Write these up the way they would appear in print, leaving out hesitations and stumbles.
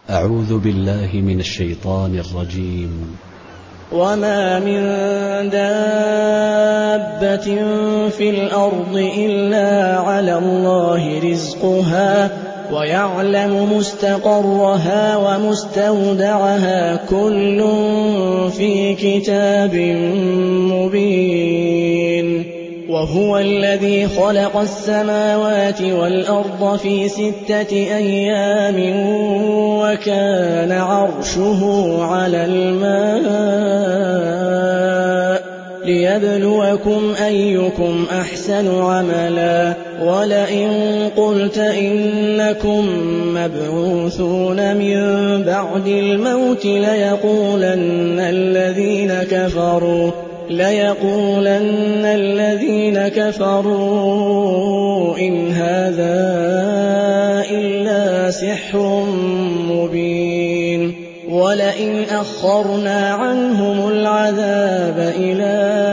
أعوذ بالله من الشيطان الرجيم. وما من دابة في الأرض إلا على الله رزقها ويعلم مستقرها ومستودعها كل في كتاب مبين. وهو الذي خلق السماوات والأرض في 6 أيام وكان عرشه على الماء ليبلوكم أيكم أحسن عملا. ولئن قلت إنكم مبعوثون من بعد الموت ليقولن الذين كفروا إن هذا إلا سحر مبين. ولئن أخرنا عنهم العذاب إلى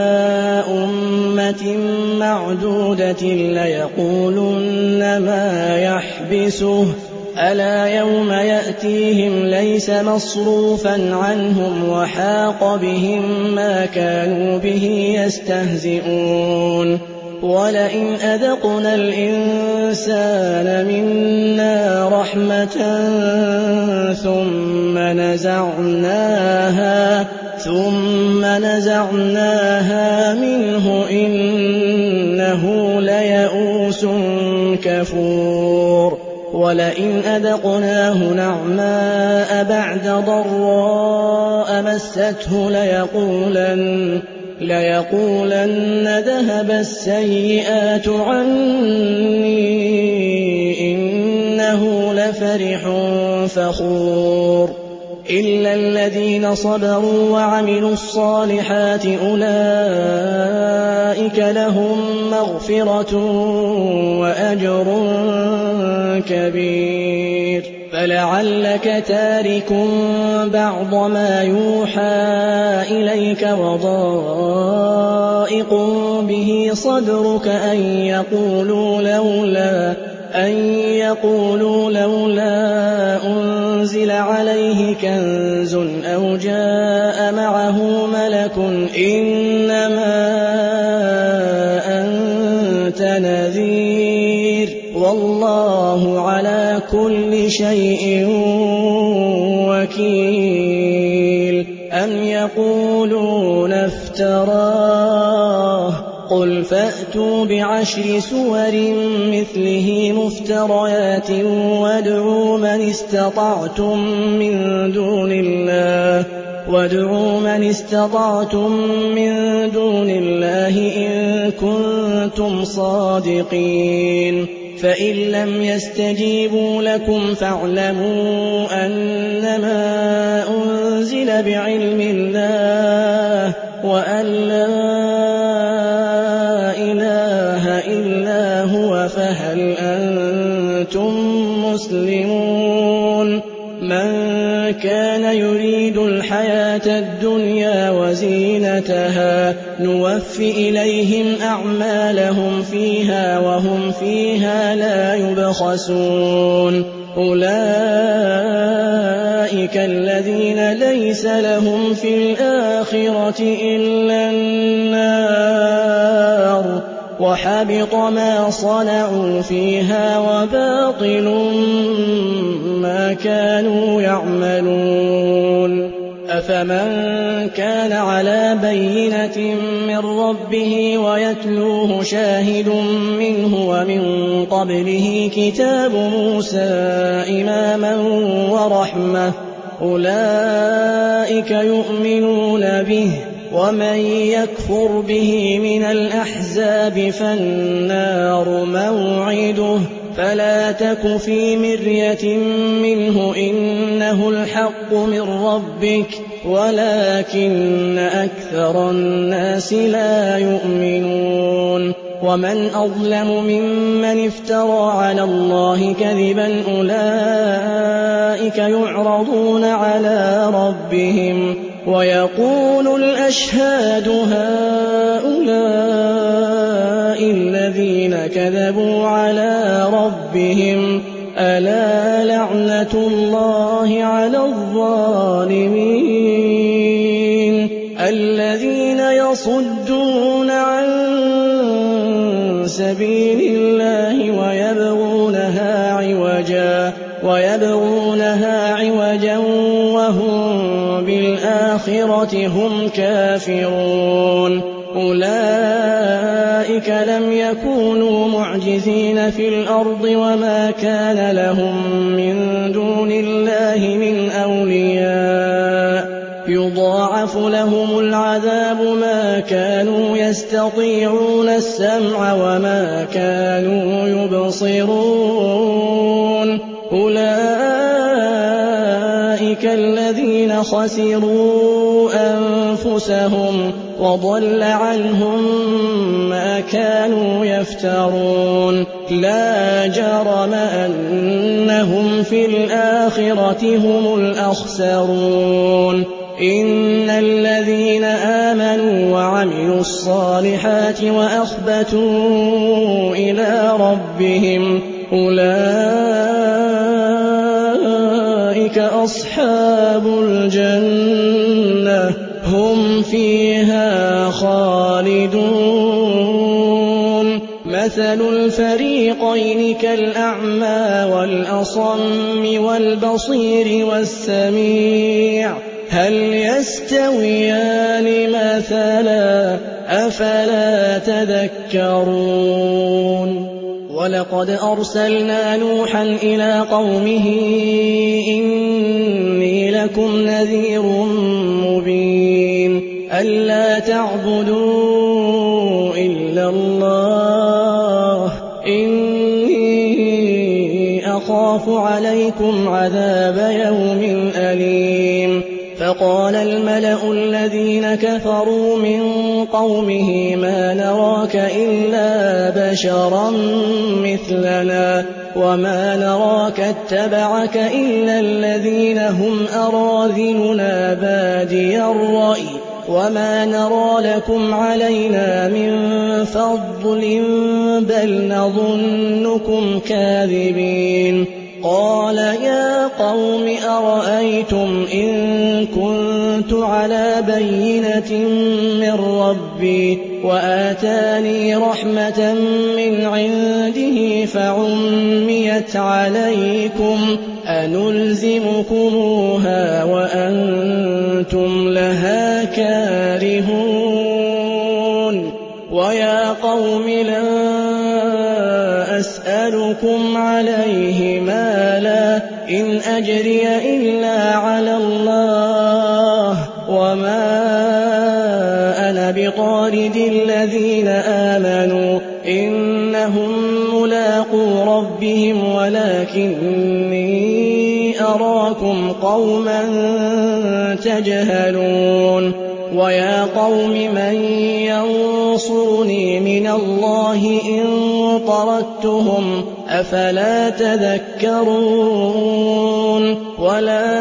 أمة معدودة ليقولن ما يحبسه ألا يوم يأتيهم ليس مصروفا عنهم وحاق بهم ما كانوا به يستهزئون. ولئن أذقنا الإنسان منا رحمة ثم نزعناها منه إنه ليئوس كفور. ولئن أذقناه نعماء بعد ضراء مسته ليقولن ذهب السيئات عني إنه لفرح فخور. إلا الذين صبروا وعملوا الصالحات أولئك لهم مغفرة وأجر كبير. فلعلك تارك بعض ما يوحى إليك وضائق به صدرك أن يقولوا لولا أنزل عليه كنز أو جاء معه ملك إنما أنت نذير والله على كل شيء وكيل. أم يقولون افتراه قل فأتوا ب10 سور مثله مفتريات وادعوا من استطعتم من دون الله إن كنتم صادقين. فإن لم يستجيبوا لكم فاعلموا أنما أنزل بعلم الله وأن لا إله إلا هو فهل أنتم مسلمون. من كان يريد الحياة الدنيا وزينتها نوف إليهم أعمالهم فيها وهم فيها لا يبخسون. أولئك الذين ليس لهم في الآخرة إلا النار وحبط ما صنعوا فيها وباطل ما كانوا يعملون. أفمن كان على بينة من ربه ويتلوه شاهد منه ومن قبله كتاب موسى إماما ورحمة أولئك يؤمنون به. ومن يكفر به من الأحزاب فالنار موعده فلا تك في مرية منه إنه الحق من ربك ولكن أكثر الناس لا يؤمنون. ومن أظلم ممن افترى على الله كذبا أولئك يعرضون على ربهم ويقول الأشهاد هؤلاء الذين كذبوا على ربهم ألا لعنة الله على الظالمين الذين يصدون عن سبيل الله ويبغونها عوجا وهم بالآخرة هم كافرون أولئك لم يكونوا معجزين في الأرض وما كان لهم من دون الله من أولياء يضاعف لهم العذاب ما كانوا يستطيعون السمع وما كانوا يبصرون أولئك الذين خسروا أنفسهم وضل عنهم ما كانوا يفترون لا جرم أنهم في الآخرة هم الأخسرون إن الذين آمنوا وعملوا الصالحات وأخبتوا إلى ربهم أولئك أصحاب الجنة هم فيها خالدون مثل الفريقين كالأعمى والأصم والبصير والسميع هل يستويان مثلا أفلا تذكرون ولقد أرسلنا نوحا إلى قومه إني لكم نذير مبين ألا تعبدوا إلا الله إني أخاف عليكم عذاب يوم أليم فقال الملأ الذين كفروا من قومه ما نراك إلا بشرا مثلنا وما نراك اتبعك إلا الذين هم أراذلنا بادي الرأي وما نرى لكم علينا من فضل بل نظنكم كاذبين قال يا قوم أرأيتم إن كنت على بينة من ربي وآتاني رحمة من عنده فعميت عليكم أنلزمكموها وأنتم لها كارهون ويا قوم لا أسألكم عليه مالا إن أجري إلا على الله وما أنا بطارد الذين آمنوا إنهم ملاقو ربهم ولكني أراكم قوما تجهلون ويا قوم من ينصرني من الله إن طردتهم أفلا تذكرون ولا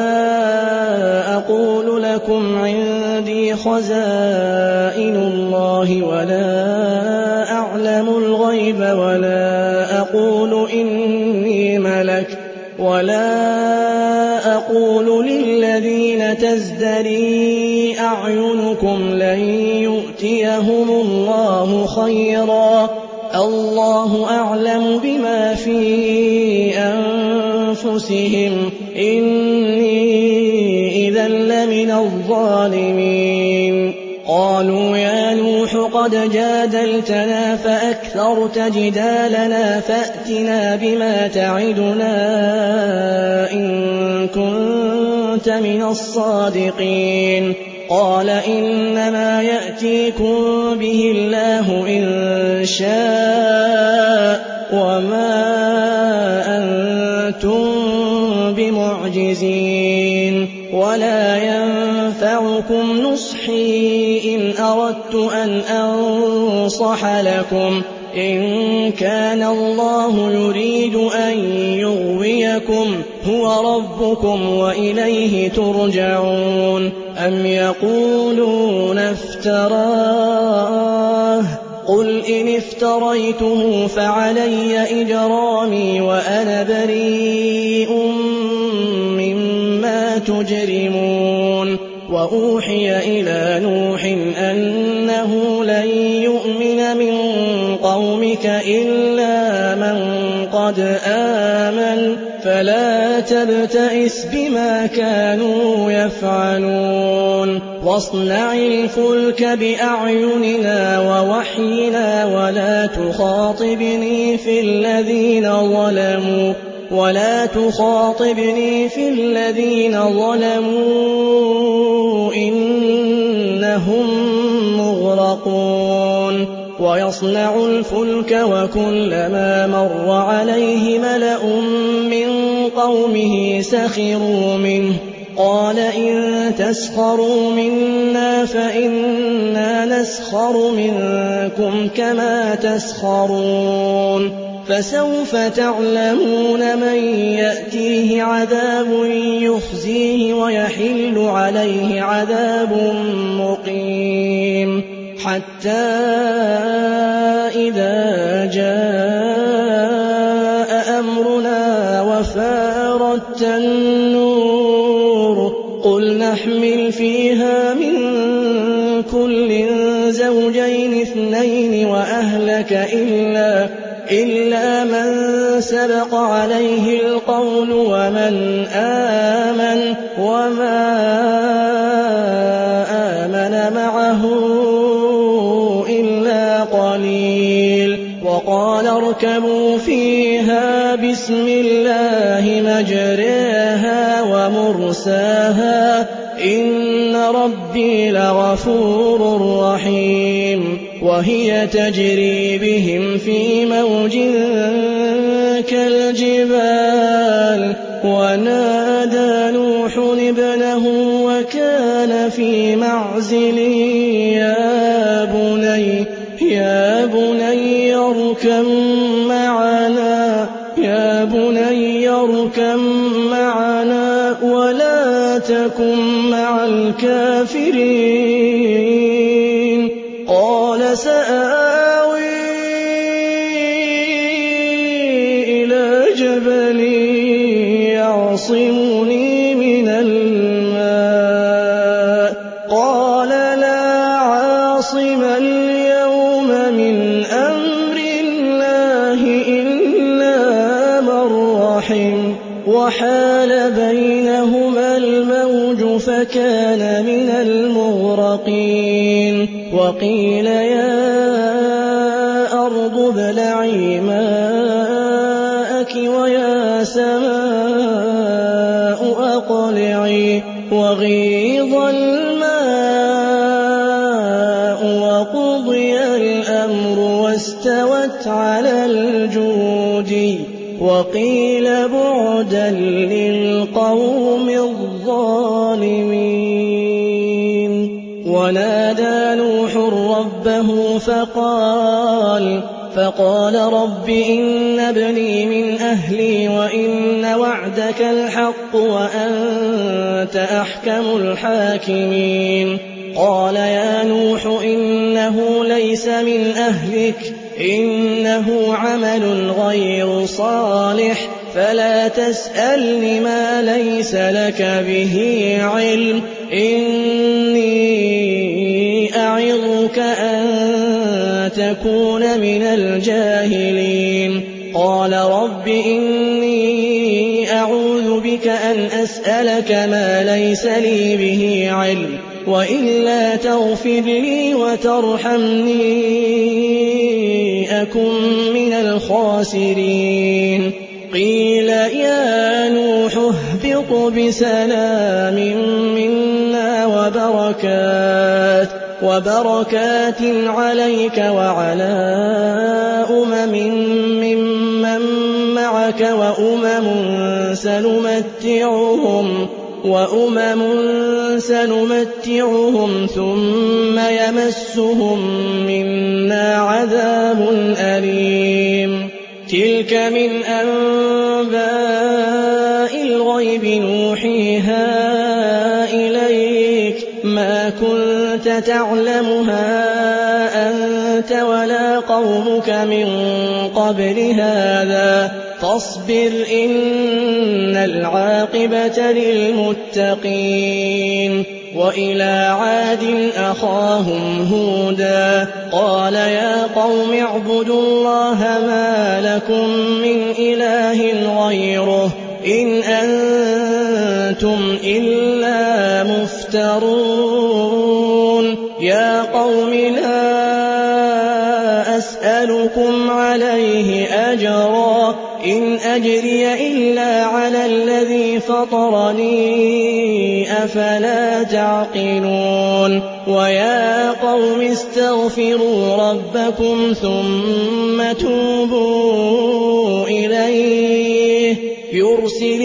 أقول لكم عندي خزائن الله ولا أعلم الغيب ولا أقول إني ملك ولا أقول للذين تزدري أعينكم لن يؤتيهم الله خيرا الله أعلم بما في أنفسهم إني إذا لمن الظالمين قالوا يا نوح قد جادلتنا فأكثرت جدالنا فأتنا بما تعدنا إن كنت من الصادقين قال إنما يأتيكم به الله إن شاء وما أنتم بمعجزين ولا ينفعكم نصحي إن أردت أن أنصح لكم إن كان الله يريد أن يغويكم هو ربكم وإليه ترجعون أم يقولون افتراه قُلْ إِنِ افْتَرَيْتُهُ فَعَلَيَّ إِجْرَامِي وَأَنَا بَرِيءٌ مِّمَّا تُجْرِمُونَ وَأُوحِيَ إِلَىٰ نُوحٍ أَنَّهُ لَن يُؤْمِنَ مِن قَوْمِكَ إِلَّا مَن قَدْ آمَنَ فَلَا تَبْتَئِسْ بِمَا كَانُوا يَفْعَلُونَ وَاصْنَعِ الْفُلْكَ بِأَعْيُنِنَا وَوَحْيِنَا وَلَا تُخَاطِبْنِي فِي الَّذِينَ ظَلَمُوا إِنَّهُم مُّغْرَقُونَ وَيَصْنَعُ الْفُلْكَ وَكُلَّمَا مَرَّ عَلَيْهِ مَلَأٌ مِّن قَوْمِهِ سَخِرُوا مِنْهُ قَالَ إِن تَسْخَرُوا مِنَّا فَإِنَّا نَسْخَرُ مِنكُمْ كَمَا تَسْخَرُونَ فَسَوْفَ تَعْلَمُونَ مَن يَأْتِيهِ عَذَابٌ يُخْزِيهِ وَيَحِلُّ عَلَيْهِ عَذَابٌ مُّقِيمٌ حَتَّىٰ إِذَا جَاءَ أَمْرُنَا وَفَارَتِ النُّورُ قُلْ نَحْمِلُ فِيهَا مِن كُلٍّ زَوْجَيْنِ اثْنَيْنِ وَأَهْلَكَ إِلَّا مَن سَبَقَ عَلَيْهِ الْقَوْلُ وَمَنْ آمَنَ وَمَا آمَنَ مَعَهُ إِلَّا قَلِيلٌ وَقَالَ ارْكَبُوا فِيهَا بِسْمِ اللَّهِ مَجْرَاهَا وَمُرْسَاهَا إِنَّ رَبِّي لَغَفُورٌ رَّحِيمٌ وَهِيَ تَجْرِي بِهِمْ فِي مَوْجٍ كَالْجِبَالِ وَنَادَىٰ نُوحٌ ابْنَهُ وَكَانَ فِي مَعْزِلٍ يَا بُنَيَّ ارْكَب مَّعَنَا وَلَا تَكُن مَّعَ الْكَافِرِينَ قَالَ سَآوِي إِلَىٰ جَبَلٍ يَعْصِمُنِي مِنَ الْمَاءِ قَالَ لَا عَاصِمَ الْيَوْمَ مِنْ أَمْرِ اللَّهِ إِلَّا مَن رَّحِمَ وَحَالَ بَيْنَهُمَا الْمَوْجُ فَكَانَ مِنَ الْمُغْرَقِينَ وَقِيلَ يَا أَرْضُ ابْلَعِي مَاءَكِ وَيَا سَمَاءُ أَقْلِعِي وَغِيضَ الْمَاءُ وَقُضِيَ الْأَمْرُ وَاسْتَوَتْ عَلَى الْجُودِيِّ وَقِيلَ بُعْدًا لِّلْقَوْمِ الظَّالِمِينَ وَنَادَىٰ نُوحٌ رَّبَّهُ فَقَالَ رَبِّ إِنَّ ابْنِي مِنْ أَهْلِي وَإِنَّ وَعْدَكَ الْحَقُّ وَأَنتَ أَحْكَمُ الْحَاكِمِينَ قَالَ يَا نُوحُ إِنَّهُ لَيْسَ مِنْ أَهْلِكَ إِنَّهُ عَمَلٌ غَيْرُ صَالِحٍ فَلَا تَسْأَلْنِ مَا لَيْسَ لَكَ بِهِ عِلْمٌ إِنِّي أَعِظُكَ أَن تَكُونَ مِنَ الْجَاهِلِينَ قَالَ رَبِّ إِنِّي أَعُوذُ بِكَ أَنْ أَسْأَلَكَ ما لَيْسَ لِي بِهِ عِلْمٌ وَإِلَّا تَغْفِرْ لِي وَتَرْحَمْنِي أَكُن مِّنَ الْخَاسِرِينَ قِيلَ يَا نُوحُ اهْبِطْ بِسَلَامٍ مِّنَّا وَبَرَكَاتٍ عَلَيْكَ وَعَلَىٰ أُمَمٍ مِّمَّن مَّعَكَ وَأُمَمٌ سَنُمَتِّعُهُمْ ثُمَّ يَمَسُّهُم مِّنَّا عَذَابٌ أَلِيمٌ تِلْكَ مِنْ أَنبَاءِ الْغَيْبِ نُوحِيهَا إِلَيْكَ ۖ مَا كُنتَ تَعْلَمُهَا أنت ولا قومك من قبل هذا فاصبر إن العاقبة للمتقين وإلى عاد أخاهم هودا قال يا قوم اعبدوا الله ما لكم من إله غيره إن أنتم إلا مفترون يا قوم لا أسألكم عليه أجرا إن أجري إلا على الذي فطرني أفلا تعقلون ويا قوم استغفروا ربكم ثم توبوا إليه يرسل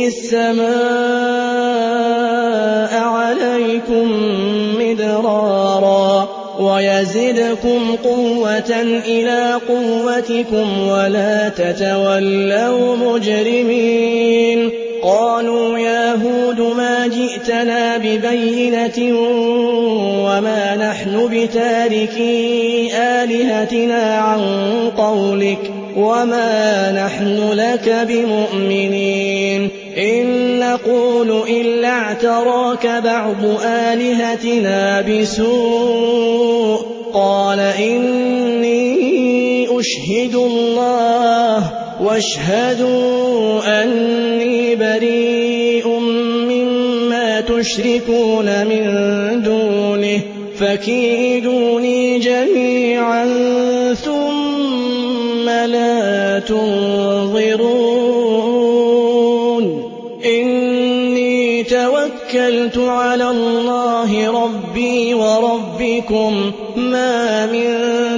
السماء عليكم مدرارا ويزدكم قوة إلى قوتكم ولا تتولوا مجرمين قالوا يا هود ما جئتنا ببينة وما نحن بتاركي آلهتنا عن قولك وما نحن لك بمؤمنين إن نقول إلا اعتراك بعض آلهتنا بسوء قال إني أشهد الله واشهدوا أني بريء مما تشركون من دونه فكيدوني جميعا ثم لا تنظرون إني توكلت على الله ربي وربكم ما من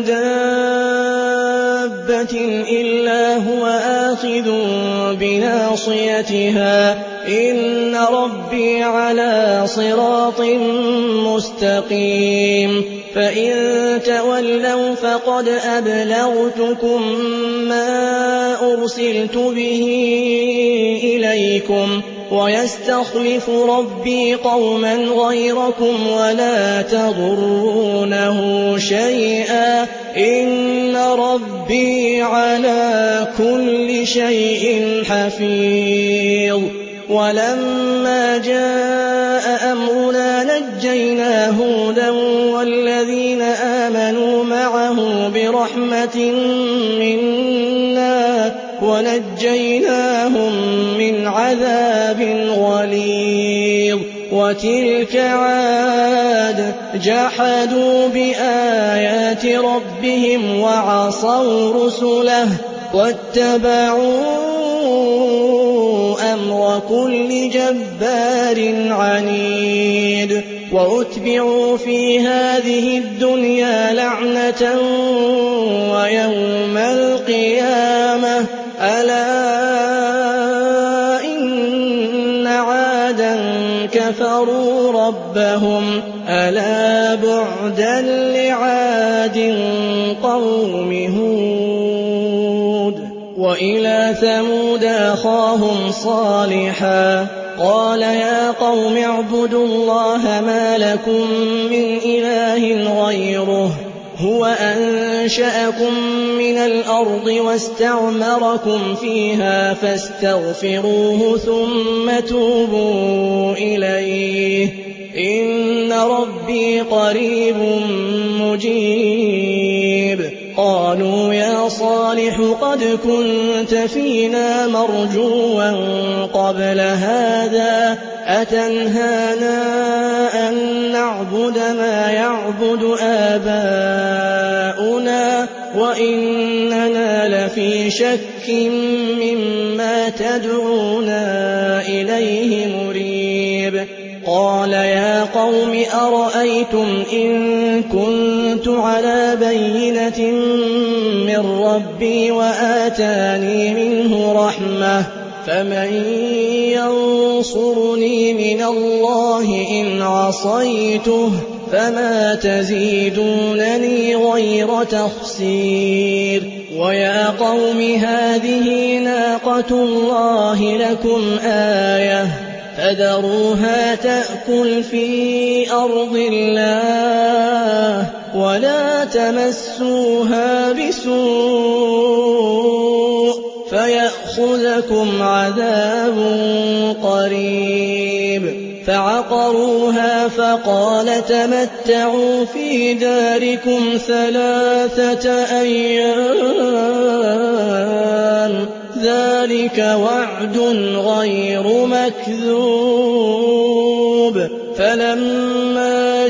دابة إلا هو آخذ بناصيتها إن ربي على صراط مستقيم فإن تولوا فقد أبلغتكم ما أرسلت به إليكم ويستخلف ربي قوما غيركم ولا تضرونه شيئا إن ربي على كل شيء حفيظ ولما جاء أمرنا نجينا هودا والذين آمنوا معه برحمة منا ونجيناهم من عذاب غليظ وتلك عاد جحدوا بآيات ربهم وعصوا رسله واتبعوا أمر كل جبار عنيد وأتبعوا في هذه الدنيا لعنة ويوم القيامة ألا إن عادا كفروا ربهم ألا بعدا لعاد قوم هود وإلى ثمود أخاهم صالحا قال يا قوم اعبدوا الله ما لكم من إله غيره هو أنشأكم من الأرض واستعمركم فيها فاستغفروه ثم توبوا إليه إن ربي قريب مجيب قالوا يا صالح قد كنت فينا مرجوا قبل هذا أتنهانا أن نعبد ما يعبد آباؤنا وإننا لفي شك مما تدعونا إليه مريب قال يا قوم أرأيتم إن كنت على بينة من ربي وآتاني منه رحمة فمن ينصرني من الله إن عصيته فما تزيدونني غير تخسير ويا قوم هذه ناقة الله لكم آية فذروها تأكل في أرض الله ولا تمسوها بسوء فيأخذكم عذاب قريب فعقروها فقال تمتعوا في داركم 3 أيام ذلك وعد غير مكذوب فلما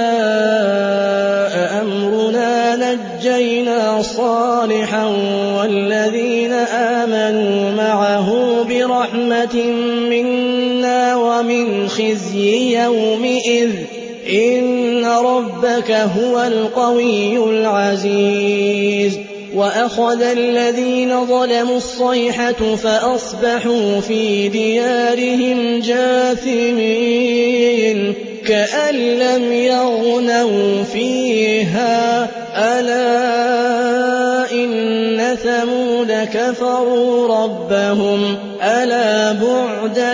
جاء أمرنا نجينا صالحا والذين آمنوا معه برحمة منا ومن خزي يومئذ إن ربك هو القوي العزيز وأخذ الذين ظلموا الصيحة فأصبحوا في ديارهم جاثمين كأن لم يغنوا فيها ألا إن ثمود كفروا ربهم ألا بعدا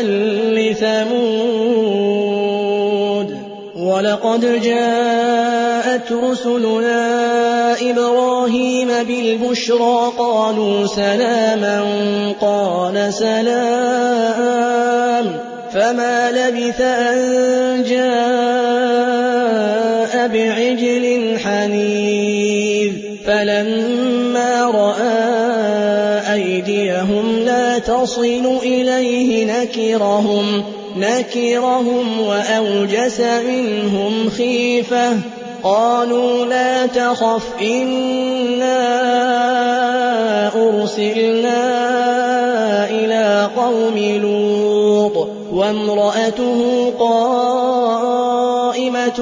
لثمود ولقد جاءت رسلنا إبراهيم بالبشرى قالوا سلاما قال سلام فما لبث أن جاء بعجل حنيذ فلما رأى أيديهم لا تصل إليه نكرهم وأوجس منهم خيفة قالوا لا تخف إنا أرسلنا إلى قوم لوط وامرأته قائمة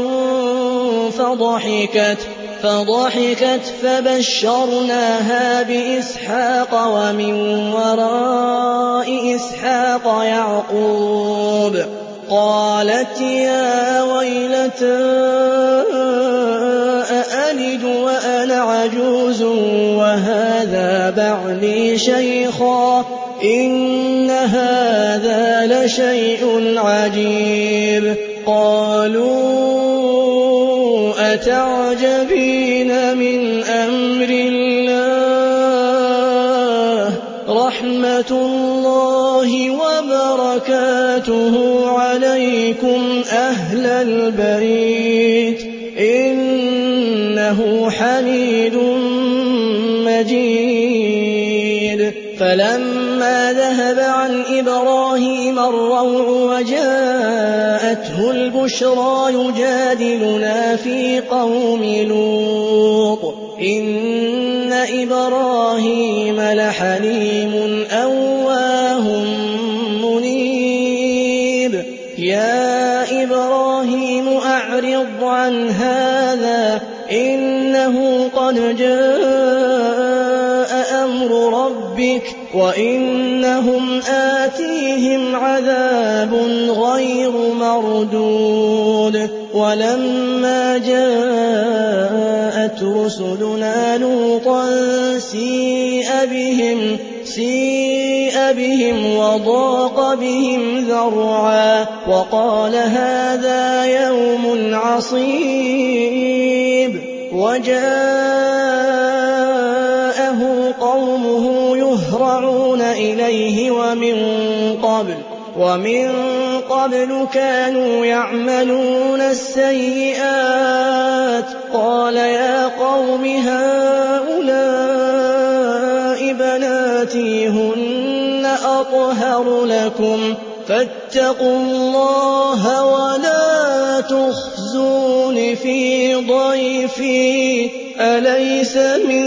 فضحكت فبشرناها بإسحاق ومن وراء إسحاق يعقوب قالت يا ويلتى أألد وأنا عجوز وهذا بعلي شيخا إن هذا لشيء عجيب قالوا أتعجبين من أمر الله رحمة الله وبركاته عليكم أهل البيت إنه حميد مجيد فلما ذهب عن إبراهيم الروع وجاءته البشرى يجادلنا في قوم لوط إن إبراهيم لحليم أواه منيب يا إبراهيم أعرض عن هذا إنه قد جاء أمر ربك وإنهم آتيهم عذاب غير مردود ولما جاءت رسلنا لوطا سيء بهم وضاق بهم ذرعا وقال هذا يوم عصيب وجاءه قومه يهرعون إليه ومن قبل كانوا يعملون السيئات قال يا قوم هؤلاء بناتي هن أطهر لكم فاتقوا الله ولا تخزون في ضيفي أليس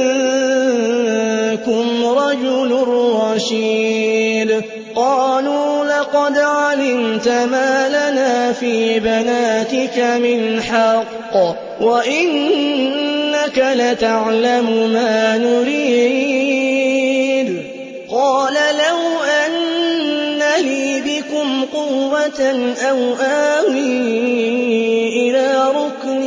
منكم رجل رشيد قالوا لقد علمت ما لنا في بناتك من حق وإنك لتعلم ما نريد قال لو أن لي بكم قوة أو آوي إلى ركن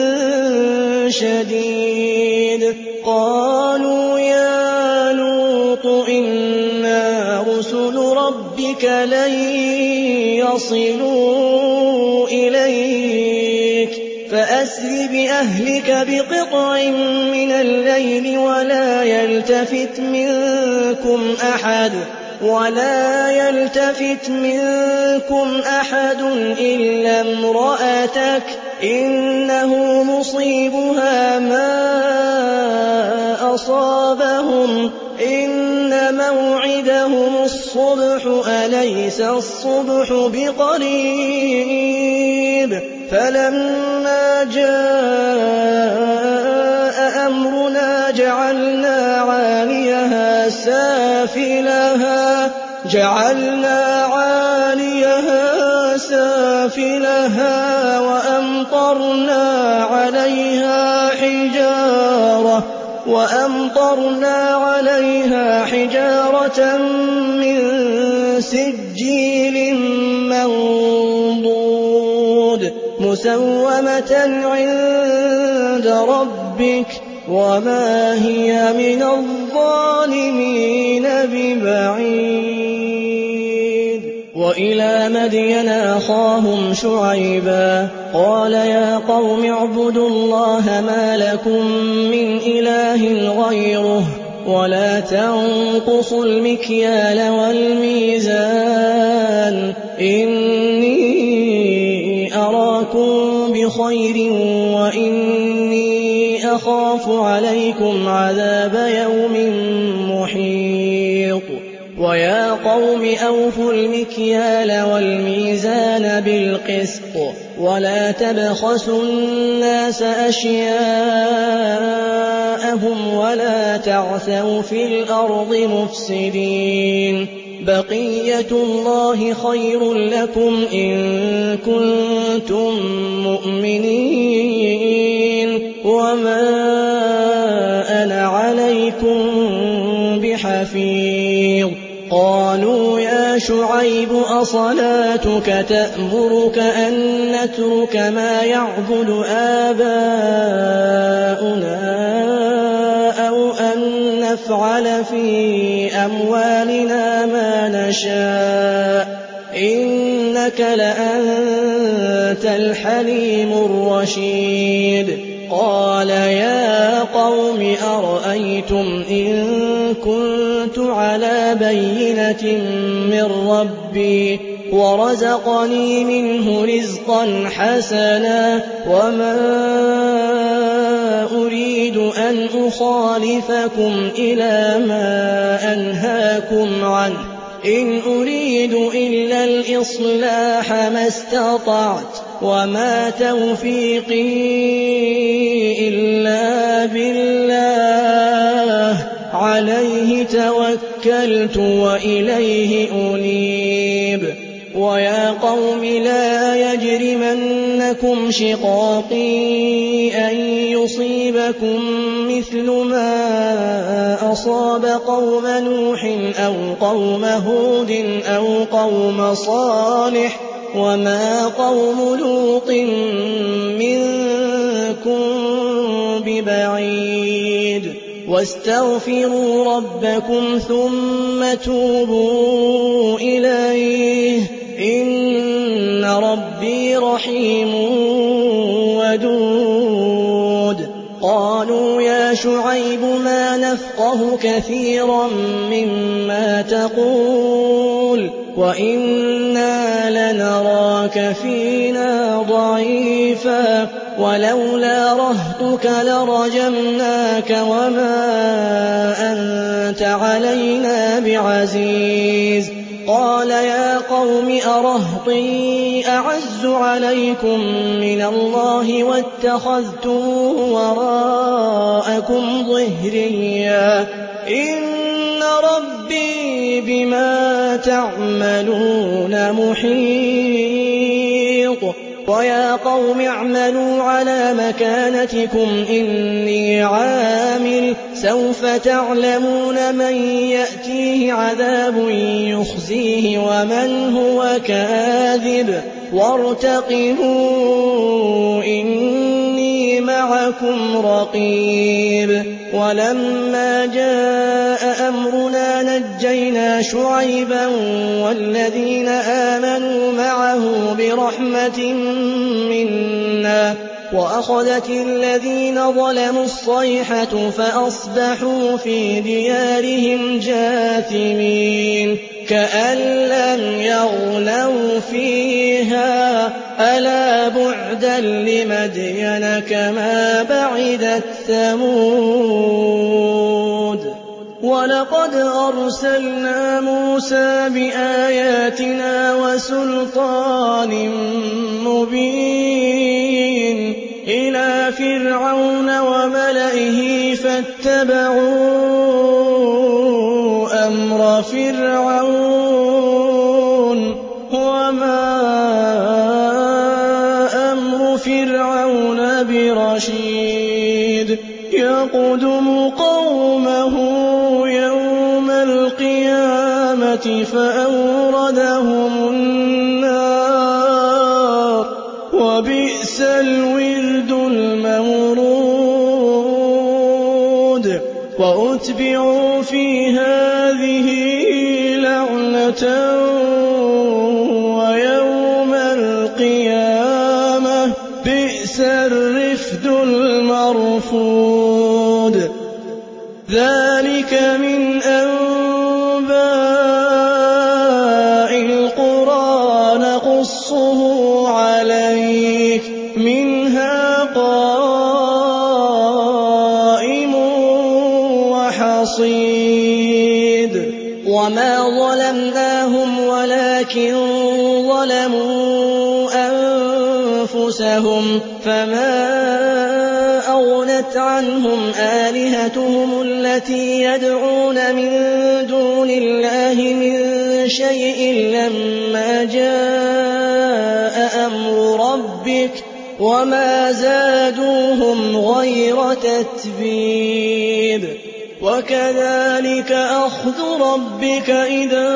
شديد قالوا يا لوط إنا رسل ربك لن يصلوا إليك فأسر بأهلك بقطع من الليل ولا يلتفت منكم أحد إلا امرأتك إنه مصيبها ما أصابهم إن موعدهم الصبح أليس الصبح بقريب فلما جاء أمرنا جعلنا عاليها سافلها وأمطرنا عليها حجارة من سجيل منضود مسومة عند ربك وما هي من الظالمين ببعيد. وإلى مدين أخاهم شعيبا قال يا قوم اعبدوا الله ما لكم من إله غيره ولا تنقصوا المكيال والميزان إني أراكم بخير وإني أخاف عليكم عذاب يوم محيط. ويا قوم أوفوا المكيال والميزان بالقسط ولا تبخسوا الناس أشياءهم ولا تعثوا في الأرض مفسدين بقية الله خير لكم إن كنتم مؤمنين وما أنا عليكم بحفيظ. قالوا يا شعيب أصلاتك تأمرك أن نترك ما يعبد آباؤنا أو أن نفعل في أموالنا ما نشاء إنك لأنت الحليم الرشيد. قال يا قوم أرأيتم إن كنت على بينة من ربي ورزقني منه رزقا حسنا وما أريد أن أخالفكم إلى ما أنهاكم عنه إن أريد إلا الإصلاح ما استطعت وما توفيقي إلا بالله عليه توكلت وإليه أنيب. ويا قوم لا يجرمنكم شقاقي أن يصيبكم مثل ما أصاب قوم نوح أو قوم هود أو قوم صالح وما قوم لوط منكم ببعيد. واستغفروا ربكم ثم توبوا إليه إن ربي رحيم ودود. قالوا يا شعيب ما نفقه كثيرا مما تقول وإنا لنراك فينا ضعيفا ولولا رهطك لرجمناك وما أنت علينا بعزيز. قال يا قوم أرهطي أعز عليكم من الله واتخذتموه وراءكم ظهريا إن ربي بما تعملون محيط. ويا قوم اعملوا على مكانتكم إني عامل سوف تعلمون من يأتيه عذاب يخزيه ومن هو كاذب وارتقبوا إني معكم رقيب. ولما جاء أمرنا نجينا شعيبا والذين آمنوا معه بِرَحْمَةٍ مِّنَّا وَأَخَذَتِ الَّذِينَ ظَلَمُوا الصَّيْحَةُ فَأَصْبَحُوا فِي دِيَارِهِمْ جَاثِمِينَ كَأَن لَّمْ يَغْنَوْا فِيهَا ۗ أَلَا بُعْدًا لِّمَدْيَنَ كَمَا بَعِدَتْ ثَمُودُ وَلَقَدْ أَرْسَلْنَا مُوسَىٰ بِآيَاتِنَا وَسُلْطَانٍ مُّبِينٍ إِلَىٰ فِرْعَوْنَ وَمَلَئِهِ فَاتَّبَعُوا أَمْرَ فِرْعَوْنَ ۖ وَمَا أَمْرُ فِرْعَوْنَ بِرَشِيدٍ يَقْدُمُ قَوْمَهُ يَوْمَ الْقِيَامَةِ فَأَوْرَدَهُمُ النَّارَ ۖ وَبِئْسَ الْوِرْدُ الْمَوْرُودُ وَأُتْبِعُوا فِي هَٰذِهِ لَعْنَةً وَيَوْمَ الْقِيَامَةِ بِئْسَ الرِّفْدُ الْمَرْفُودُ ذَٰلِكَ مِنْ أَنبَاءِ الْقُرَىٰ نَقُصُّهُ عَلَيْكَ ۖ مِنْهَا قَائِمٌ وَحَصِيدٌ وَمَا ظَلَمْنَاهُمْ وَلَٰكِن ظَلَمُوا أَنفُسَهُمْ فَمَا أَغْنَتْ عَنْهُمْ آلِهَتُهُمُ الَّتِي يَدْعُونَ مِن دُونِ اللَّهِ مِن شَيْءٍ لَّمَّا جَاءَ أَمْرُ رَبِّكَ ۖ وَمَا زَادُوهُمْ غَيْرَ تَتْبِيبٍ وَكَذَٰلِكَ أَخْذُ رَبِّكَ إِذَا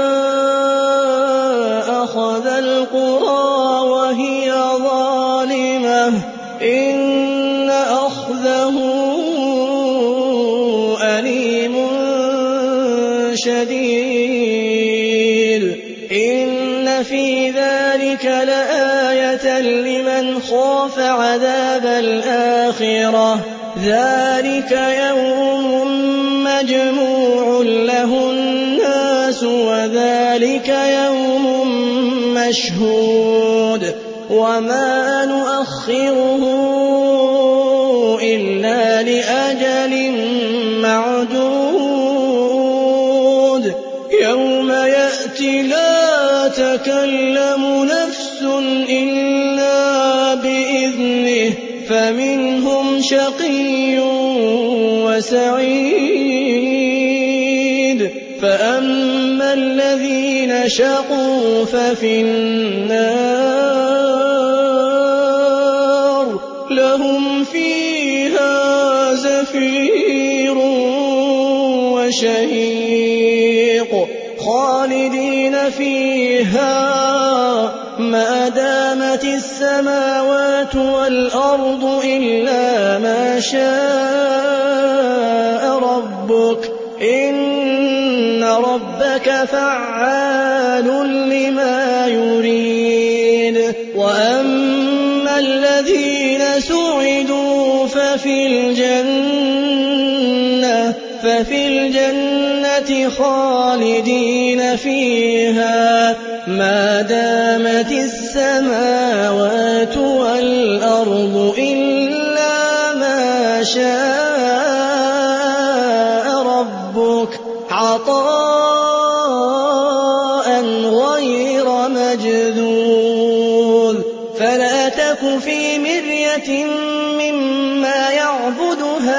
أَخَذَ الْقُرَىٰ وَهِيَ ظَالِمَةٌ ۚ إِنَّ أَخْذَهُ أَلِيمٌ شَدِيدٌ إِنَّ فِي ذَٰلِكَ لَآيَةً لِّمَنْ خَافَ عَذَابَ الْآخِرَةِ ۚ ذَٰلِكَ يَوْمٌ مَّجْمُوعٌ لَّهُ النَّاسُ وَذَٰلِكَ يَوْمٌ مَّشْهُودٌ وَمَا نُؤَخِّرُهُ إِلَّا لِأَجَلٍ مَّعْدُودٍ يَوْمَ يَأْتِ لَا تَكَلَّمُ نَفْسٌ إِلَّا بِإِذْنِهِ فَمِنْهُمْ شَقِيٌّ وَسَعِيدٌ فَأَمَّا الَّذِينَ شَقُوا فَفِي النَّارِ لَهُمْ فِيهَا زَفِيرٌ وَشَهِيقٌ خَالِدِينَ فِيهَا مَا دَامَتِ السَّمَاوَاتُ وَالْأَرْضُ إِلَّا مَا شَاءَ رَبُّكَ ۚ إِنَّ رَبَّكَ فَعَّالٌ لِّمَا يُرِيدُ وَأَمَّا الَّذِينَ سُعِدُوا فَفِي الْجَنَّةِ خَالِدِينَ فِيهَا مَا دَامَتِ السَّمَاوَاتُ وَالْأَرْضُ إِلَّا مَا شَاءَ رَبُّكَ عَطَاءً غَيْرَ مَجْذُوذٍ فَلَا تَكُ فِي مِرْيَةٍ مِّمَّا يَعْبُدُ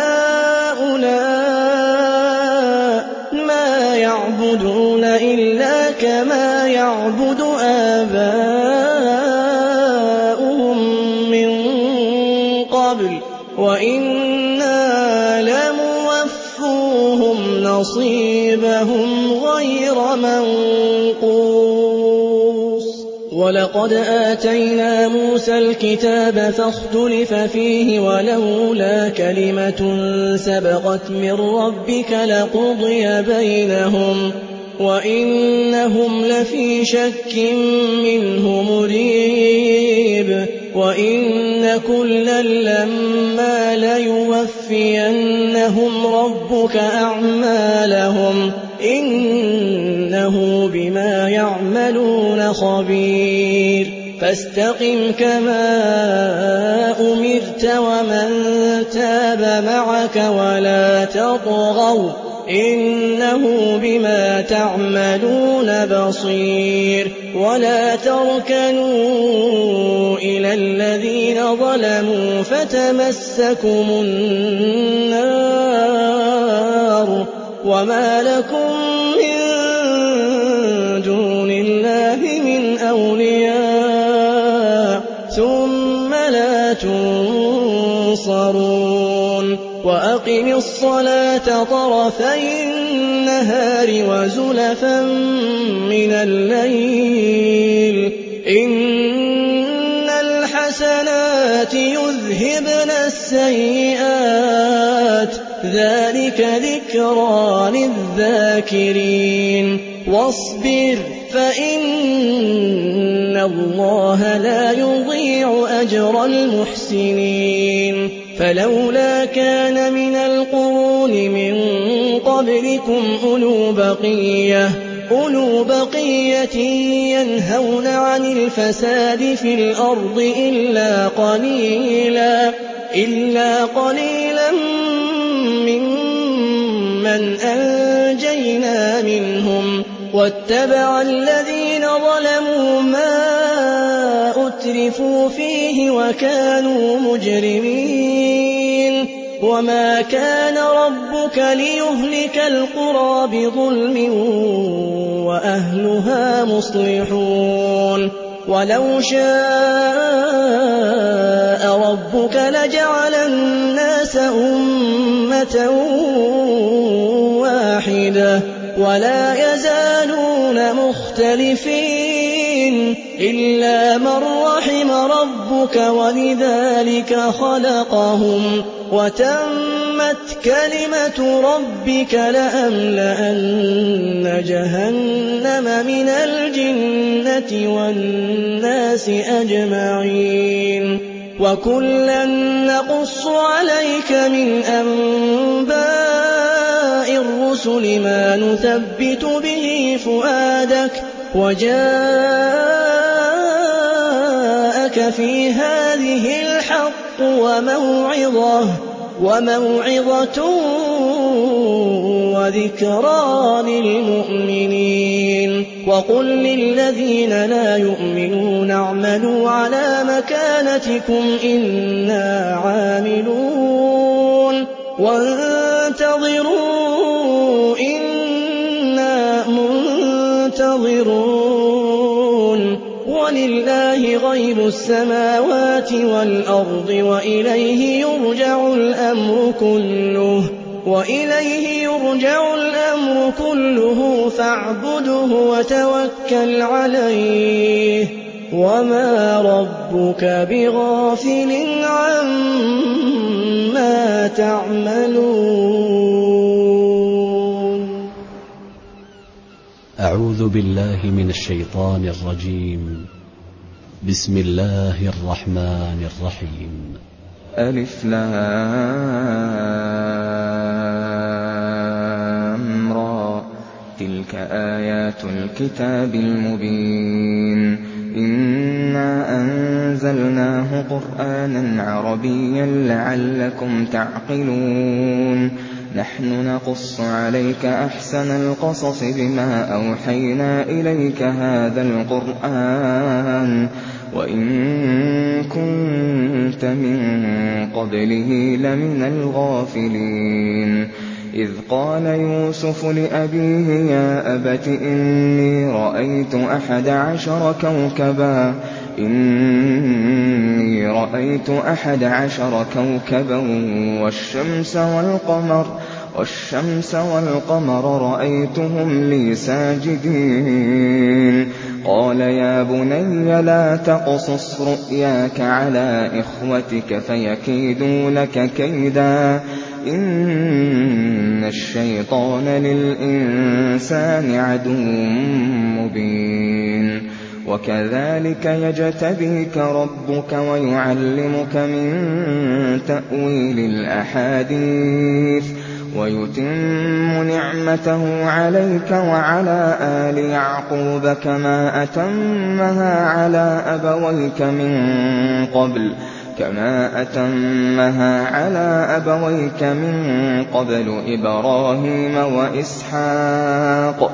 هَٰؤُلَاءِ مَا يَعْبُدُونَ إِلَّا كَمَا يَعْبُدُ آبَاؤُهُم مِّن قَبْلُ وَإِنَّا لَمُوَفُّوهُمْ نَصِيبَهُمْ غَيْرَ مَنقُوصٍ وَلَقَدْ آتَيْنَا مُوسَى الْكِتَابَ فَاخْتُلِفَ فِيهِ وَلَوْلَا كَلِمَةٌ سَبَقَتْ مِن رَّبِّكَ لَقُضِيَ بَيْنَهُمْ وَإِنَّهُمْ لَفِي شَكٍّ مِّنْهُ مُرِيبٍ وَإِنَّ كُلًّا لَّمَّا لَيُوَفِّيَنَّهُمْ رَبُّكَ أَعْمَالَهُمْ ۚ إِنَّهُ بِمَا يَعْمَلُونَ خَبِيرٌ فَاسْتَقِمْ كَمَا أُمِرْتَ وَمَن تَابَ مَعَكَ وَلَا تَطْغَوْا ۚ إِنَّهُ بِمَا تَعْمَلُونَ بَصِيرٌ وَلَا تَرْكَنُوا إِلَى الَّذِينَ ظَلَمُوا فَتَمَسَّكُمُ النَّارُ وَمَا لَكُم مِّن دُونِ اللَّهِ مِنْ أَوْلِيَاءَ ثُمَّ لَا تُنصَرُونَ وَأَقِمِ الصَّلَاةَ طَرَفَيِ النَّهَارِ وَزُلَفًا مِّنَ اللَّيْلِ ۚ إِنَّ الْحَسَنَاتِ يُذْهِبْنَ السَّيِّئَاتِ ۚ ذَٰلِكَ ذِكْرَىٰ لِلذَّاكِرِينَ وَاصْبِرْ فَإِنَّ اللَّهَ لَا يُضِيعُ أَجْرَ الْمُحْسِنِينَ فَلَوْلَا كَانَ مِنَ الْقُرُونِ مِن قَبْلِكُمْ أُولُو بَقِيَّةٍ يَنْهَوْنَ عَنِ الْفَسَادِ فِي الْأَرْضِ إِلَّا قَلِيلًا مِّمَّنْ أَنجَيْنَا مِنْهُمْ ۗ وَاتَّبَعَ الَّذِينَ ظَلَمُوا مَا أُتْرِفُوا فِيهِ وَكَانُوا مُجْرِمِينَ وَمَا كَانَ رَبُّكَ لِيُهْلِكَ الْقُرَىٰ بِظُلْمٍ وَأَهْلُهَا مُصْلِحُونَ وَلَوْ شَاءَ رَبُّكَ لَجَعَلَ النَّاسَ أُمَّةً وَاحِدَةً وَلَا يَزَالُونَ مُخْتَلِفِينَ إِلَّا مَن رَّحِمَ رَبُّكَ وَلِذَٰلِكَ خَلَقَهُمْ ۗ وَتَمَّتْ كَلِمَةُ رَبِّكَ لَأَمْلَأَنَّ جَهَنَّمَ مِنَ الْجِنَّةِ وَالنَّاسِ أَجْمَعِينَ وَكُلًّا نَّقُصُّ عَلَيْكَ مِنْ أَنبَاءِ الرُّسُلِ مَا نُثَبِّتُ بِهِ فُؤَادَكَ ۖ وَجَاءَكَ فِي هَٰذِهِ الْحَقُّ وَمَوْعِظَةٌ وَذِكْرَىٰ لِلْمُؤْمِنِينَ وَقُل لِّلَّذِينَ لَا يُؤْمِنُونَ اعْمَلُوا عَلَىٰ مَكَانَتِكُمْ إِنَّا عَامِلُونَ وَانتَظِرُوا إِنَّا مُنتَظِرُونَ وَلِلَّهِ غَيْبُ السَّمَاوَاتِ وَالْأَرْضِ وَإِلَيْهِ يُرْجَعُ الْأَمْرُ كُلُّهُ فَاعْبُدْهُ وَتَوَكَّلْ عَلَيْهِ ۚ وَمَا رَبُّكَ بِغَافِلٍ عَمَّا تَعْمَلُونَ أعوذ بالله من الشيطان الرجيم. بسم الله الرحمن الرحيم. ألف لام را تلك آيات الكتاب المبين إنا أنزلناه قرآنا عربيا لعلكم تعقلون نحن نقص عليك أحسن القصص بما أوحينا إليك هذا القرآن وإن كنت من قبله لمن الغافلين إذ قال يوسف لأبيه يا أبت إني رأيت 11 كوكبا والشمس والقمر رأيتهم لي ساجدين قال يا بني لا تقصص رؤياك على إخوتك فيكيدوا لك كيدا إن الشيطان للإنسان عدو مبين وكذلك يجتبيك ربك ويعلمك من تأويل الأحاديث ويتم نعمته عليك وعلى آل يعقوب كما أتمها على أبويك من قبل إبراهيم وإسحاق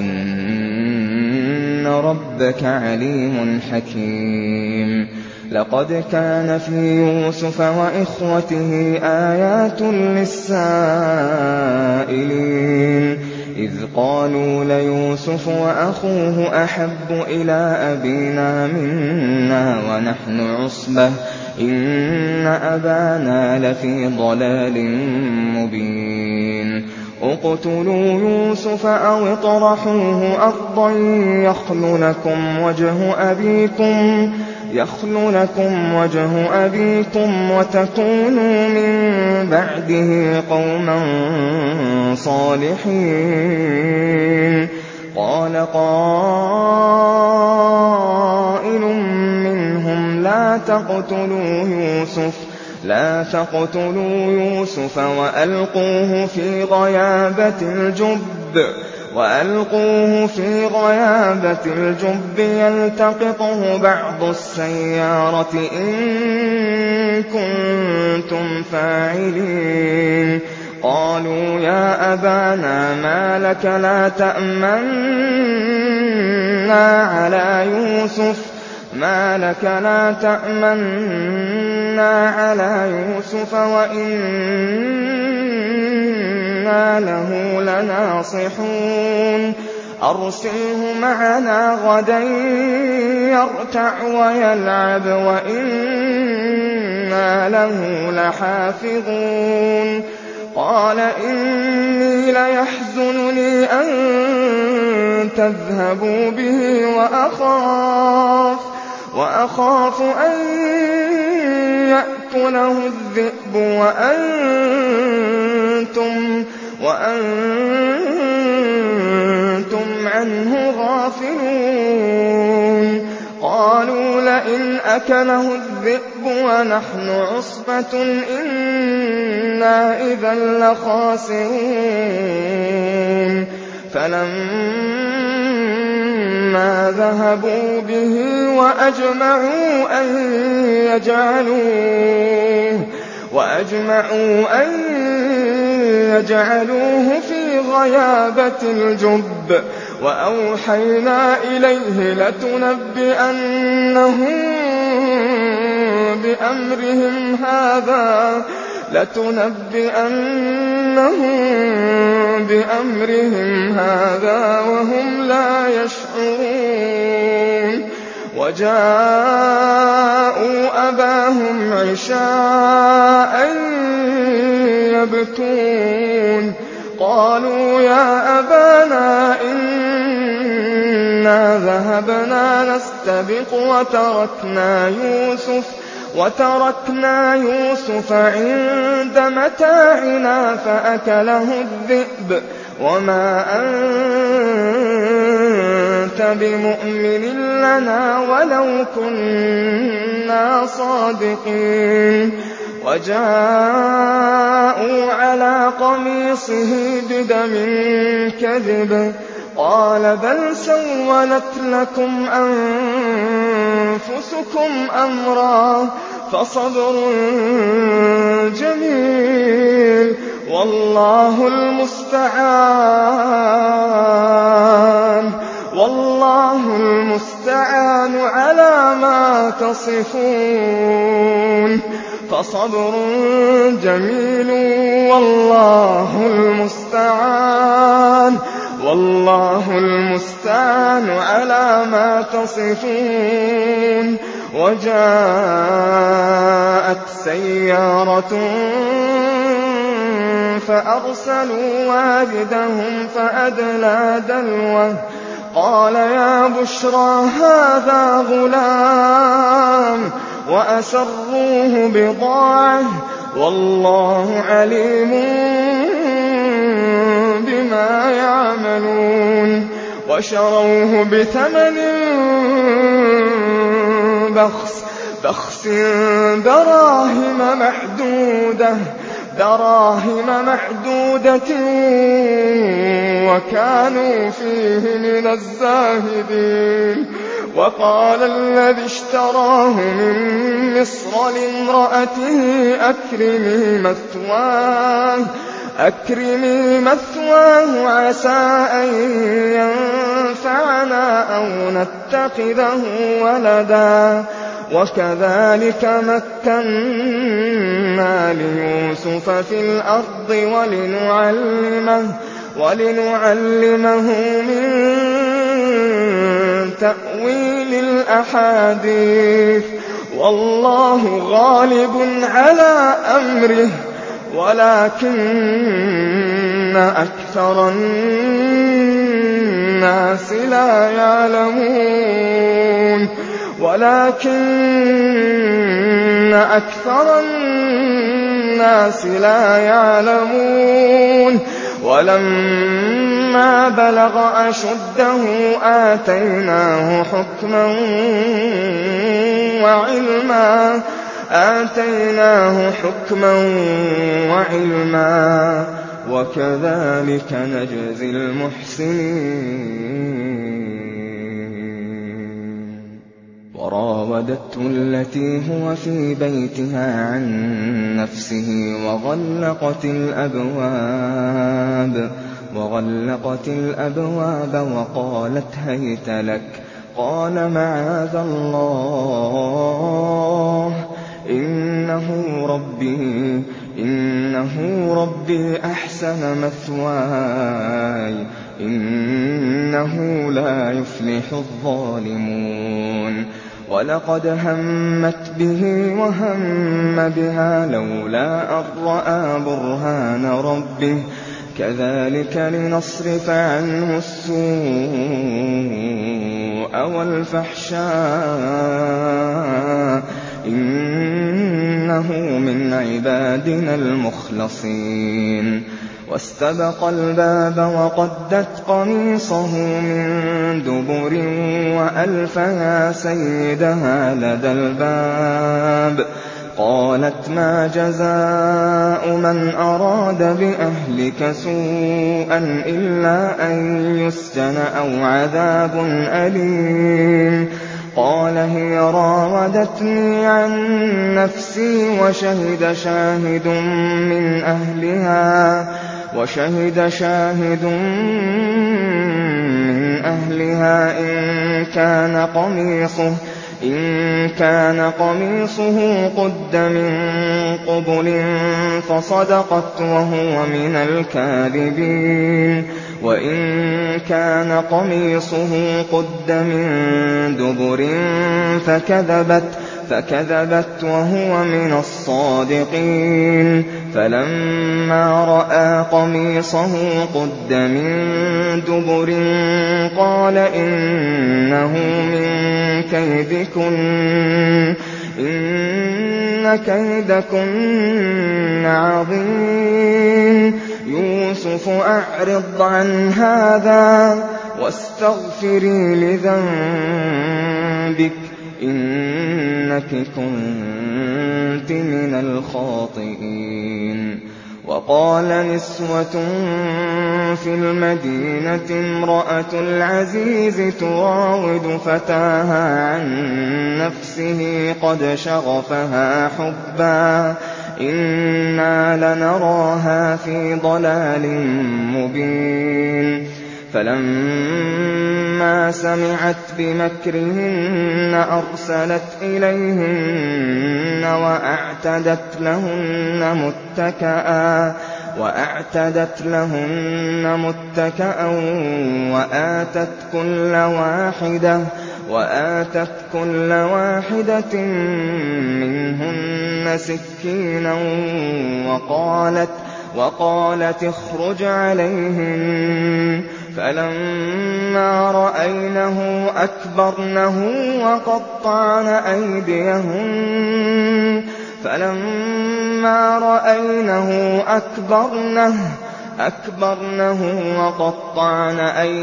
إن ربك عليم حكيم. لقد كان في يوسف وإخوته آيات للسائلين إذ قالوا ليوسف وأخوه أحب إلى أبينا منا ونحن عصبة إن أبانا لفي ضلال مبين. اقتلوا يوسف أو اطرحوه أرضا يخل لكم وجه أبيكم وتكونوا من بعده قوما صالحين. قال قائل منهم لا تقتلوا يوسف وألقوه في غيابة الجب يلتقطه بعض السيارة إن كنتم فاعلين. قالوا يا أبانا ما لك لا تأمنا على يوسف وإنا له لناصحون. أرسله معنا غدا يرتع ويلعب وإنا له لحافظون. قال إني ليحزنني أن تذهبوا به وأخاف أن يأكله الذئب وأنتم عنه غافلون. قالوا لئن أكله الذئب ونحن عصبة إنا إذا لخاسرون. فلما ذهبوا به وأجمعوا أن يجعلوه في غيابة الجب وأوحينا إليه لتنبئنهم بأمرهم هذا وهم لا يشعرون. وجاءوا أباهم عشاء يبكون. قالوا يا أبانا إنا ذهبنا نستبق وتركنا يوسف عند متاعنا فأكله الذئب وما أنت بمؤمن لنا ولو كنا صادقين. وجاءوا على قميصه بدم كذب قال بل سولت لكم أنفسكم أمرا فصبر جميل والله المستعان على ما تصفون. فصبر جميل والله المستعان على ما تصفون. وجاءت سيارة فأرسلوا واردهم فأدلى دلوه قال يا بشرى هذا غلام وأسروه بضاعة والله عليم بما يعملون. وشروه بثمن بخس دراهم محدودة وكانوا فيه من الزاهدين. وقال الذي اشتراه من مصر لامرأته أكرمي مثواه عسى أن ينفعنا أو نتخذه ولدا. وكذلك مكنا ليوسف في الأرض ولنعلمه من تأويل الأحاديث. والله غالب على أمره ولكن أكثر الناس لا يعلمون. ولما بلغ أشده آتيناه حكما وعلما وكذلك نجزي المحسنين. وراودته التي هو في بيتها عن نفسه وغلقت الأبواب وقالت هيت لك. قال معاذ الله إنه ربي أحسن مثواي إنه لا يفلح الظالمون. ولقد همت به وهم بها لولا أن رأى برهان ربه كذلك لنصرف عنه السوء والفحشاء إنه من عبادنا المخلصين. واستبق الباب وقدت قميصه من دبر وألف يا سيدها لدى الباب. قالت ما جزاء من أراد بأهلك سوءا إلا أن يسجن أو عذاب أليم. قال هي راودتني عن نفسي وشهد شاهد من أهلها إن كان قميصه قد من قبل فصدقت وهو من الكاذبين. وإن كان قميصه قد من دبر فكذبت وهو من الصادقين. فلما رأى قميصه قد من دبر قال إنه من كيدكن إن كيدكن عظيم. يوسف أعرض عن هذا واستغفري لذنبك إنك كنت من الخاطئين. وقال نسوة في المدينة امرأة العزيز تراود فتاها عن نفسه قد شغفها حبا إنا لنراها في ضلال مبين. فلما سمعت بمكرهن أرسلت إليهن وأعتدت لهن متكأ وآتت كل واحدة منهن سكينا وقالت اخرج عليهن. فلما رأينه أكبرنه أكبرنه وقطعن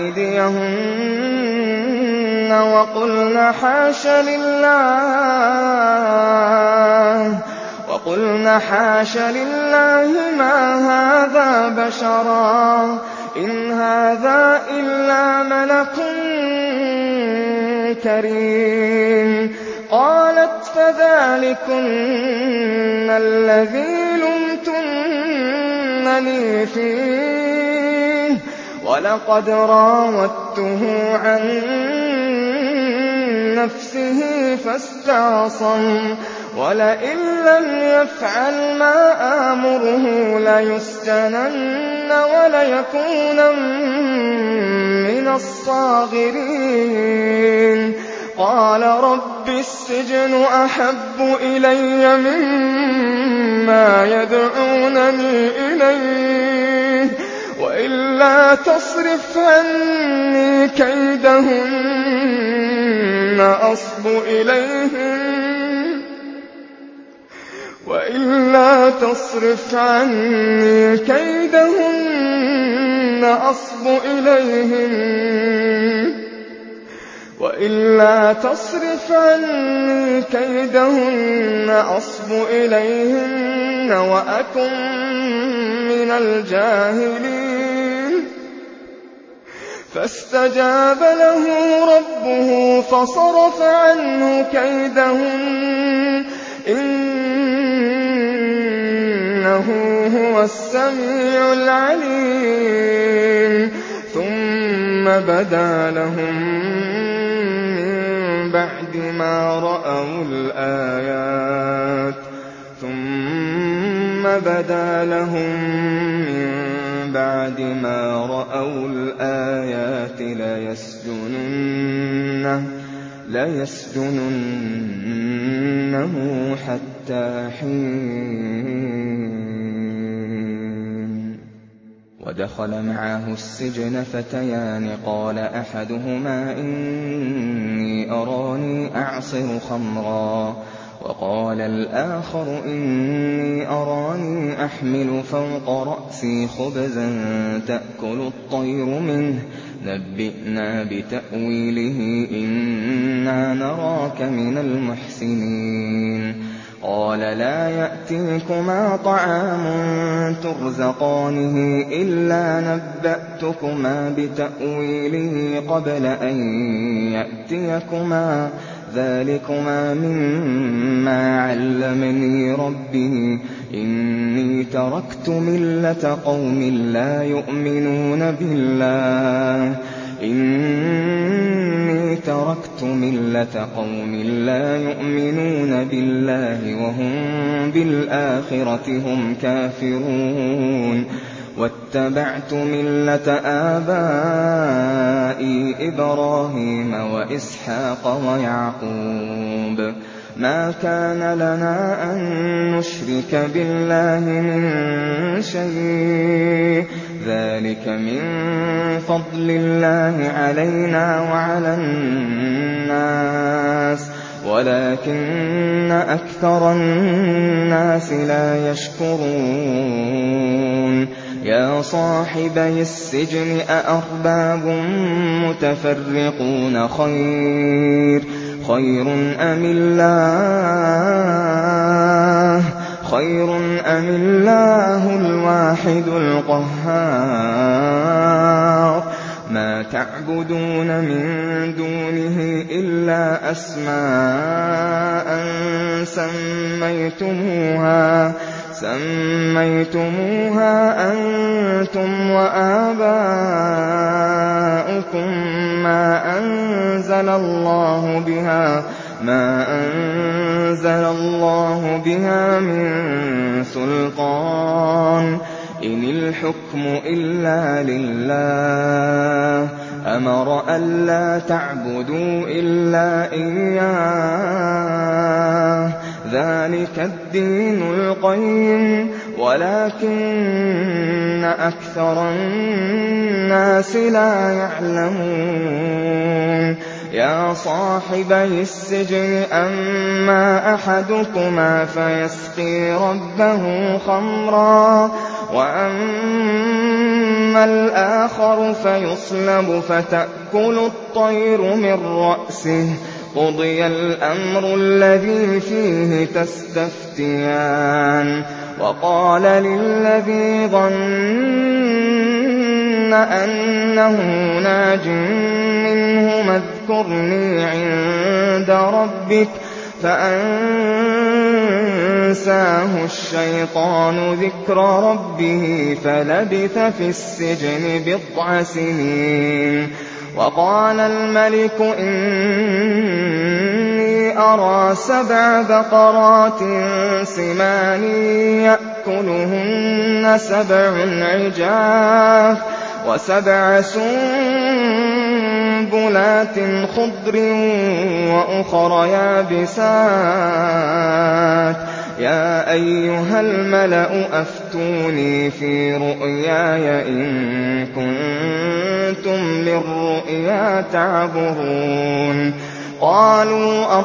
أيديهن وقلن حاش لله ما هذا بشرا إن هذا إلا ملك كريم. قالت فذلكن الذي لمتنني فيه ولقد راودته عن نفسه فاستعصم ولئن لم يفعل ما آمره ليسجنن وليكونا من الصاغرين. قال رب السجن أحب إلي مما يدعونني إليه وإلا تصرف عني كيدهن أصب إليهن وأكن من الجاهلين. فاستجاب له ربه فصرف عنه كيدهن إنه هو السميع العليم. ثم بدا لهم من بعد ما رأوا الآيات ليسجننه حتى حين. ودخل معه السجن فتيان قال أحدهما إني أراني أعصر خمرا وقال الآخر إني أراني أحمل فوق رأسي خبزا تأكل الطير منه نبئنا بتأويله إنا نراك من المحسنين. قال لا يأتيكما طعام ترزقانه إلا نبأتكما بتأويله قبل أن يأتيكما ذلكما مما علمني ربي إني تركت ملة قوم لا يؤمنون بالله وهم بالآخرة هم كافرون. واتبعت ملة آبائي إبراهيم وإسحاق ويعقوب ما كان لنا أن نشرك بالله من شيء ذلك من فضل الله علينا وعلى الناس ولكن أكثر الناس لا يشكرون. يا صاحبي السجن أأرباب متفرقون خير أم الله الواحد القهار. ما تعبدون من دونه إلا أسماء سميتموها أنتم وآباؤكم ما أنزل الله بها من سلطان إن الحكم إلا لله أمر ألا تعبدوا إلا إياه ذلك الدين القيم ولكن أكثر الناس لا يعلمون. يا صاحبي السجن أما أحدكما فيسقي ربه خمرا وأما وَأَمَّا الْآخَرُ فَيُصْلَبُ فَتَأْكُلُ الطَّيْرُ مِن رَّأْسِهِ ۚ قُضِيَ الْأَمْرُ الَّذِي فِيهِ تَسْتَفْتِيَانِ وَقَالَ لِلَّذِي ظَنَّ أَنَّهُ نَاجٍ مِّنْهُمَا اذْكُرْنِي عِندَ رَبِّكَ فَأَنسَاهُ الشَّيْطَانُ ذِكْرَ رَبِّهِ فَلَبِثَ فِي السِّجْنِ بِضْعَ سِنِينَ وَقَالَ الْمَلِكُ إِنِّي أَرَىٰ 7 بَقَرَاتٍ سِمَانٍ يَأْكُلُهُنَّ 7 عِجَافٌ و7 سُنبُلَاتٍ خُضْرٍ وَأُخَرَ يَابِسَاتٍ يَا أَيُّهَا الْمَلَأُ أَفْتُونِي فِي رُؤْيَايَ إِن كُنتُمْ لِلرُّؤْيَا تَعْبُرُونَ قَالُوا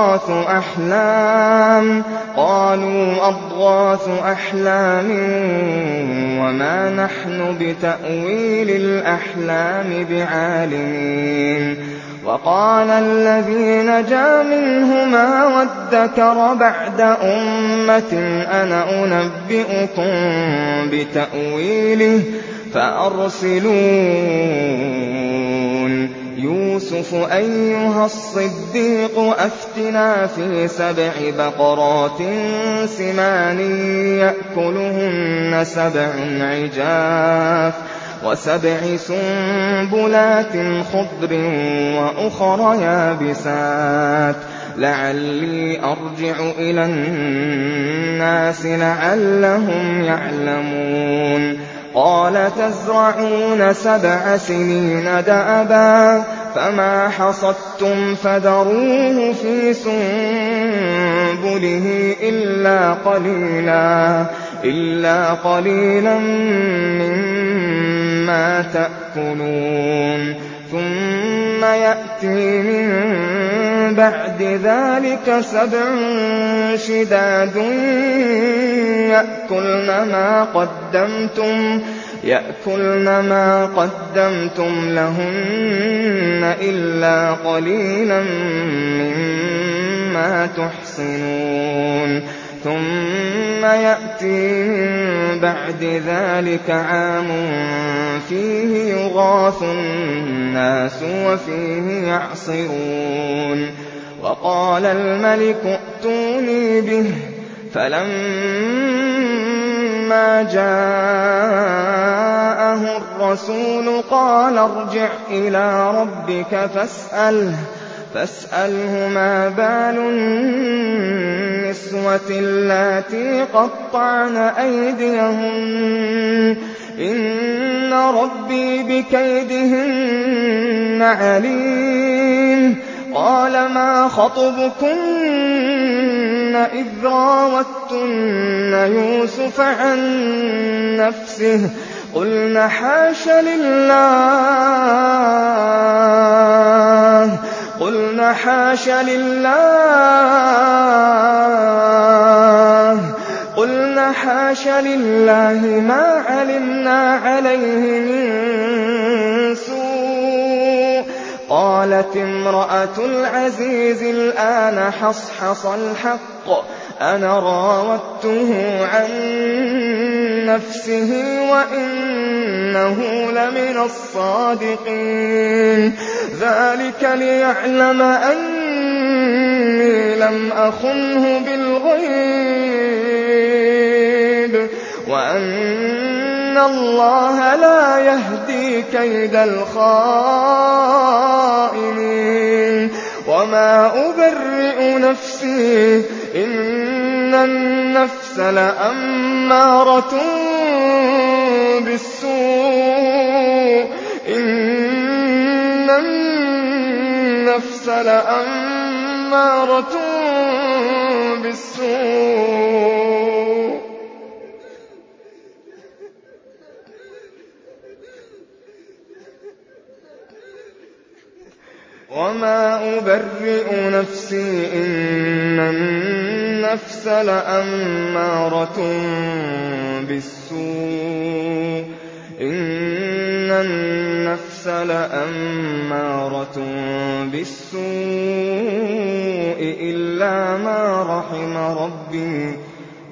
أَضْغَاثُ أَحْلَامٍ وَمَا نَحْنُ بِتَأْوِيلِ الْأَحْلَامِ بِعَالِمِينَ وَقَالَ الَّذِي نَجَا مِنْهُمَا وَادَّكَرَ بَعْدَ أُمَّةٍ أَنَا أُنَبِّئُكُم بِتَأْوِيلِهِ فَأَرْسِلُونِ يُوسُفَ أَيُّهَا الصِّدِّيقُ أَفْتِنَا فِي 7 بَقَرَاتٍ سِمَانٍ يَأْكُلُهُنَّ 7 عِجَافٌ و7 سُنبُلَاتٍ خُضْرٍ وَأُخَرَ يَابِسَاتٍ لَعَلِّي أَرْجِعُ إِلَى النَّاسِ لَعَلَّهُمْ يَعْلَمُونَ قَالَ تَزْرَعُونَ 7 سِنِينَ دَأَبًا فَمَا حَصَدتُّمْ فَذَرُوهُ فِي سُنبُلِهِ إِلَّا قَلِيلًا مِّمَّا تَأْكُلُونَ ثُمَّ يَأْتِي مِن بَعْدِ ذَٰلِكَ 7 شِدَادٌ يَأْكُلْنَ مَا قَدَّمْتُمْ لَهُنَّ إِلَّا قَلِيلًا مِّمَّا تُحْصِنُونَ ثُمَّ يَأْتِي مِن بَعْدِ ذَٰلِكَ عَامٌ فِيهِ يُغَاثُ النَّاسُ وَفِيهِ يَعْصِرُونَ وَقَالَ الْمَلِكُ ائْتُونِي بِهِ فَلَمَّا جَاءَهُ الرَّسُولُ قَالَ ارْجِعْ إِلَىٰ رَبِّكَ فَاسْأَلْهُ مَا بَالُ النِّسْوَةِ اللَّاتِي قَطَّعْنَ أَيْدِيَهُنَّ ۚ إِنَّ رَبِّي بِكَيْدِهِنَّ عَلِيمٌ قَالَ مَا خَطْبُكُنَّ إِذْ راوَدتُّنَّ يُوسُفَ عَن نَّفْسِهِ ۚ قُلْنَ حَاشَ لِلَّهِ مَا عَلِمْنَا عَلَيْهِ مِن سُوءٍ ۚ قَالَتِ امْرَأَتُ الْعَزِيزِ الْآنَ حَصْحَصَ الْحَقُّ أَنَا رَاوَدتُّهُ عَن نَّفْسِهِ وَإِنَّهُ لَمِنَ الصَّادِقِينَ ذَٰلِكَ لِيَعْلَمَ أَنِّي لَمْ أَخُنْهُ بِالْغَيْبِ وَأَنَّ اللَّهَ لَا يَهْدِي كَيْدَ الْخَائِنِينَ وَمَا أُبَرِّئُ نَفْسِي ۚ إِنَّ النَّفْسَ لَأَمَّارَةٌ بِالسُّوءِ وَمَا أُبَرِّئُ نَفْسِي ۚ إِنَّ النَّفْسَ لَأَمَّارَةٌ بِالسُّوءِ إِنَّ النَّفْسَ لَأَمَّارَةٌ بِالسُّوءِ إِلَّا مَا رَحِمَ رَبِّي ۚ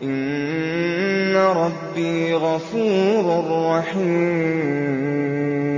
إِنَّ رَبِّي غَفُورٌ رَّحِيمٌ